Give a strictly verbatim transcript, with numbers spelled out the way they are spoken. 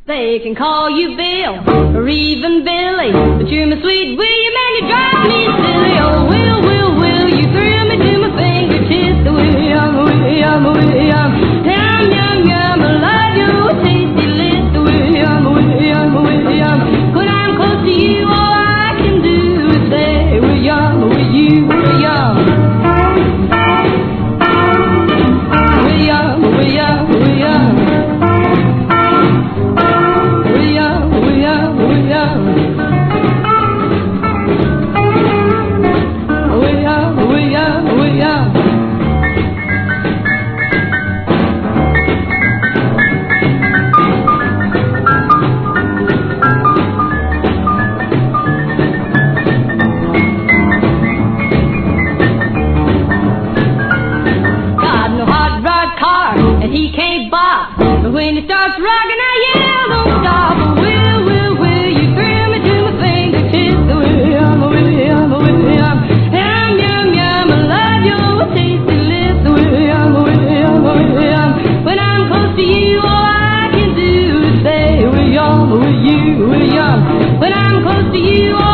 They can call you Bill or even Billy, but you're my sweet William and you drive me silly. Oh, Will, Will, Will, you thrill me to my fingertips. William, William, William, yum, yum, yum, I love your tasty lips. William, William, William, when I'm close to you, all I can do is say, William, will you, William, William, William, William. When it starts rocking, I yell, don't stop. Will, will, will, you thrill me to my fingertips. William, William, William, yum, yum, yum, I love your tasty lips. William, William, William, when I'm close to you, all I can do is say, William, will you, William, when I'm close to you, all